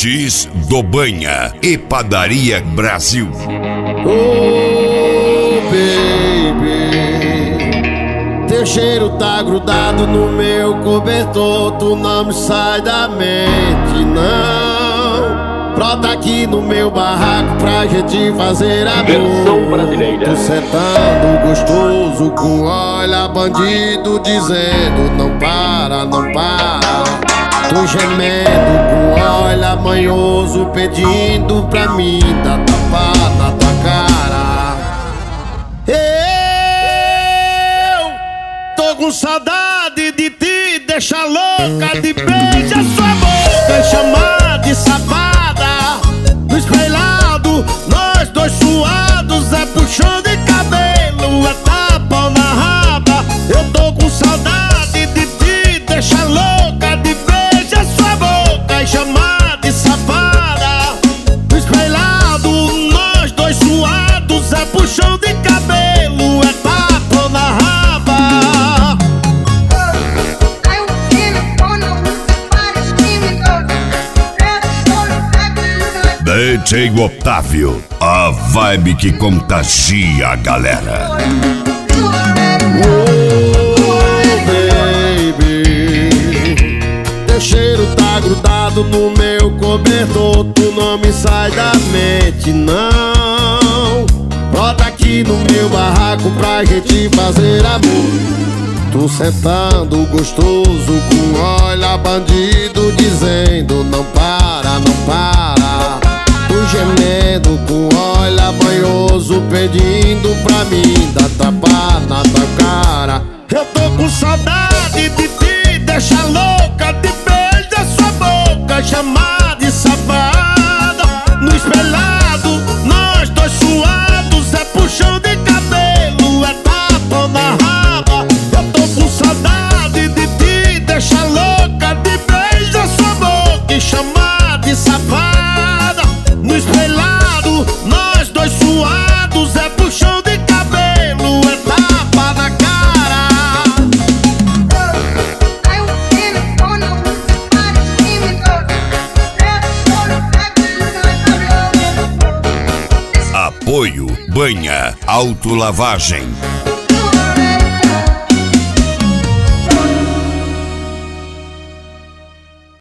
X do Banha e Padaria Brasil. Oh, baby, teu cheiro tá grudado no meu cobertor, tu não me sai da mente, não. Brota aqui no meu barraco pra gente fazer amor. Versão brasileira. Tu sentando gostoso com olha bandido dizendo não para, não para. Tu gemendo com olha manhoso pedindo pra mim dar tapa na tua cara. Eu tô com saudade de te deixar louca, de beijar sua boca e chamar de safada. No espelhado, nós dois suados, é puxão de cabelo, é tapa na raba. Eu tô com saudade de te deixar louca, de beijar sua boca e chamar de safada. No espelhado, nós dois suados, é puxão de cabelo, é tapa na raba. DJ Otávio, a vibe que contagia a galera. Oh, baby, teu cheiro tá grudado no meu cobertor, tu não me sai da mente, não. Brota aqui no meu barraco pra gente fazer amor. Tu sentando gostoso com olha bandido dizendo não para, não para. Tu gemendo com olha banhoso pedindo pra mim dar tapa na tua cara. Eu tô com saudade de te deixar louca, de beijar sua boca, chamar de safada. No espelhado, nós dois suados, é puxão de cabelo, é tapa na raba. Eu tô com saudade de te deixar louca, de beijar sua boca e chamar de safada. No espelhado, nós dois suados, é puxão de cabelo, é tapa na cara. Apoio Banha Autolavagem.